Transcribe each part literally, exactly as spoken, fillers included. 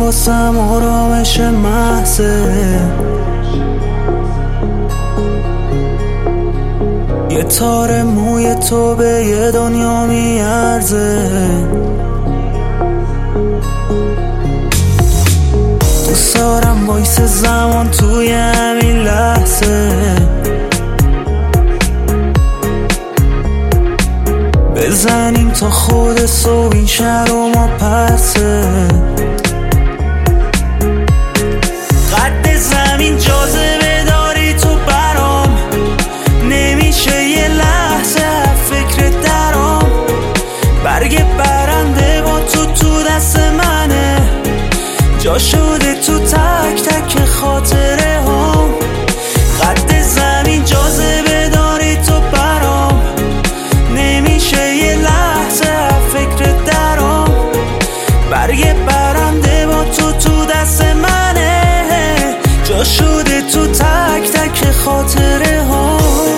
واسم آرامش محضه، یه تار موی تو به یه دنیا میارزه. دوست دارم وایس زمان توی همین لحظه، بزنیم تا خود صبح این شهر و ما پسه. قد زمین جاذبه داری تو برام، نمیشه یه لحظه فکر درام. برگ برنده با تو تو دست منه، جا شده تو تک تک خاطره هم. قد زمین جاذبه داری تو برام، نمیشه یه لحظه فکر درام. برگ برنده با تو تو دست منه، جا شده تو تک تک خاطره ها.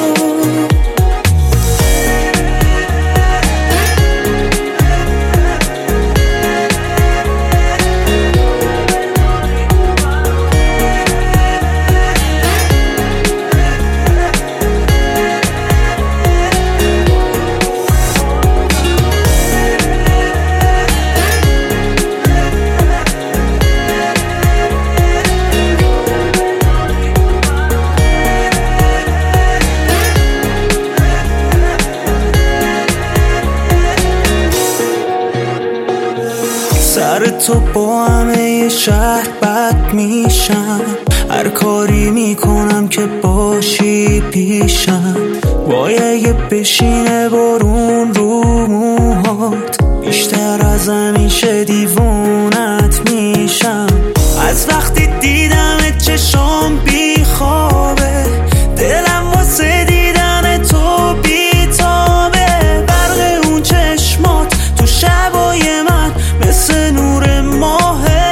سر تو با همه یه شهر بد میشم، هر کاری میکنم که باشی پیشم. وای اگه بشینه بارون رو موهات، بیشتر از همیشه دیوونت میشم. از وقتی دیدمت چشام بی خوابه، دلم واسه دیدن تو بی تابه. برق اون چشمات تو شبای من مثل نور ماهه.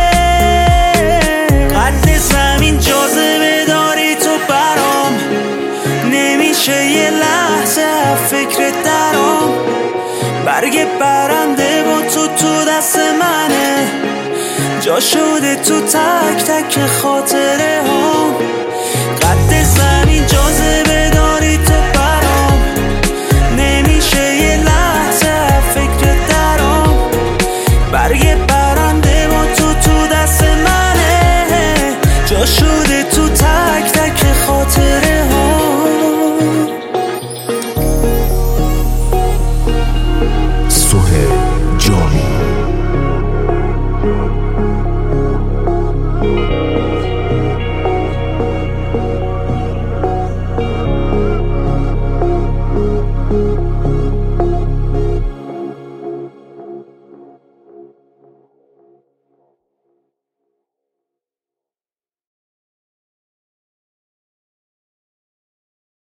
قد زمین جاذبه داری تو برام، نمیشه یه لحظه فکر درام. برگ برنده با تو تو دست منه، جا شده تو تک تک خاطره هم. قد زمین جاذبه